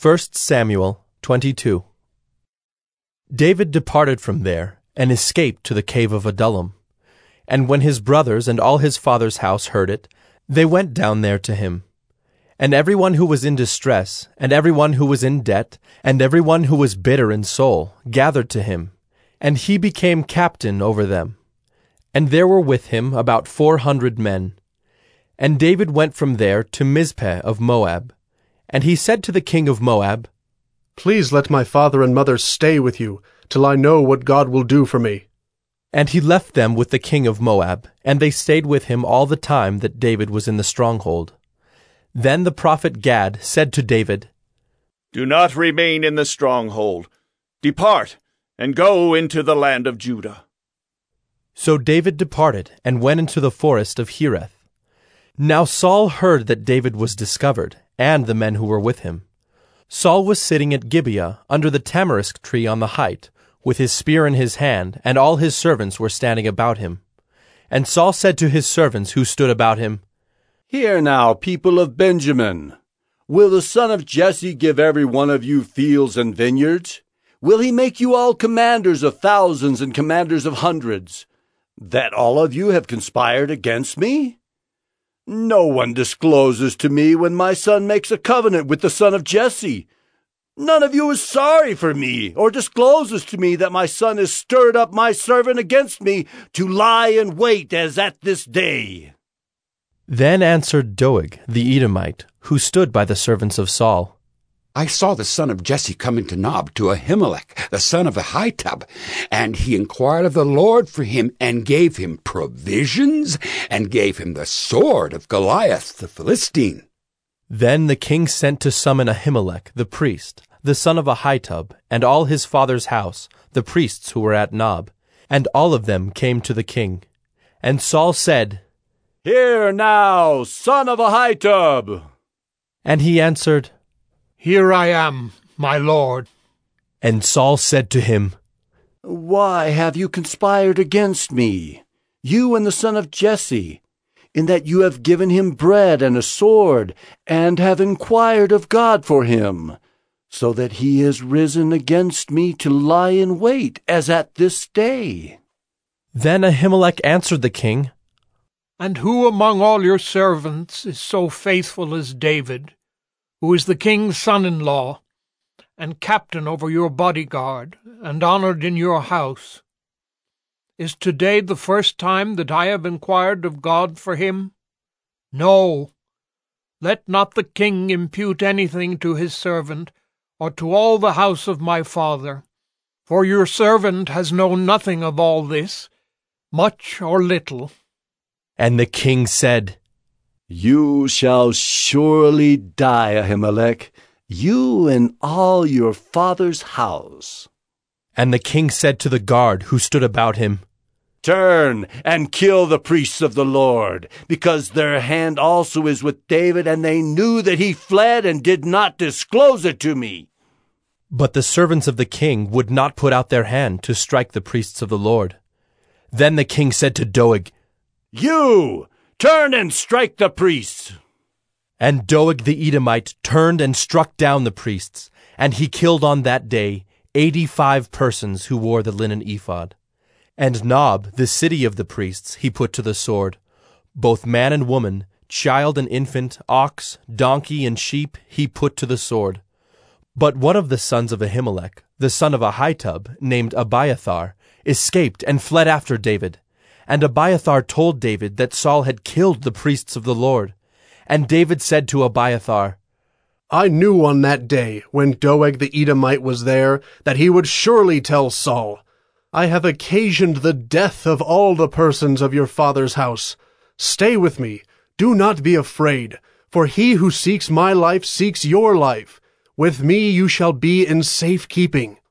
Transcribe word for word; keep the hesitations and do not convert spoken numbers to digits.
First Samuel twenty-two. David departed from there, and escaped to the cave of Adullam. And when his brothers and all his father's house heard it, they went down there to him. And everyone who was in distress, and everyone who was in debt, and everyone who was bitter in soul, gathered to him, and he became captain over them. And there were with him about four hundred men. And David went from there to Mizpeh of Moab. And he said to the king of Moab, "Please let my father and mother stay with you, till I know what God will do for me." And he left them with the king of Moab, and they stayed with him all the time that David was in the stronghold. Then the prophet Gad said to David, "Do not remain in the stronghold. Depart, and go into the land of Judah." So David departed, and went into the forest of Hereth. Now Saul heard that David was discovered, and the men who were with him. Saul was sitting at Gibeah under the tamarisk tree on the height, with his spear in his hand, and all his servants were standing about him. And Saul said to his servants who stood about him, "Hear now, people of Benjamin. Will the son of Jesse give every one of you fields and vineyards? Will he make you all commanders of thousands and commanders of hundreds, that all of you have conspired against me? No one discloses to me when my son makes a covenant with the son of Jesse. None of you is sorry for me, or discloses to me that my son has stirred up my servant against me to lie in wait as at this day." Then answered Doeg the Edomite, who stood by the servants of Saul, "I saw the son of Jesse come into Nob to Ahimelech, the son of Ahitub, and he inquired of the Lord for him, and gave him provisions, and gave him the sword of Goliath the Philistine." Then the king sent to summon Ahimelech the priest, the son of Ahitub, and all his father's house, the priests who were at Nob, and all of them came to the king. And Saul said, "Hear now, son of Ahitub." And he answered, "Here I am, my lord." And Saul said to him, "Why have you conspired against me, you and the son of Jesse, in that you have given him bread and a sword, and have inquired of God for him, so that he has risen against me to lie in wait, as at this day?" Then Ahimelech answered the king, "And who among all your servants is so faithful as David, who is the king's son-in-law, and captain over your bodyguard, and honored in your house? Is today the first time that I have inquired of God for him? No, let not the king impute anything to his servant, or to all the house of my father, for your servant has known nothing of all this, much or little." And the king said, "You shall surely die, Ahimelech, you and all your father's house." And the king said to the guard who stood about him, "Turn and kill the priests of the Lord, because their hand also is with David, and they knew that he fled and did not disclose it to me." But the servants of the king would not put out their hand to strike the priests of the Lord. Then the king said to Doeg, "You, turn and strike the priests." And Doeg the Edomite turned and struck down the priests, and he killed on that day eighty-five persons who wore the linen ephod. And Nob, the city of the priests, he put to the sword. Both man and woman, child and infant, ox, donkey, and sheep he put to the sword. But one of the sons of Ahimelech, the son of Ahitub, named Abiathar, escaped and fled after David. And Abiathar told David that Saul had killed the priests of the Lord. And David said to Abiathar, "I knew on that day, when Doeg the Edomite was there, that he would surely tell Saul. I have occasioned the death of all the persons of your father's house. Stay with me, do not be afraid, for he who seeks my life seeks your life. With me you shall be in safe keeping."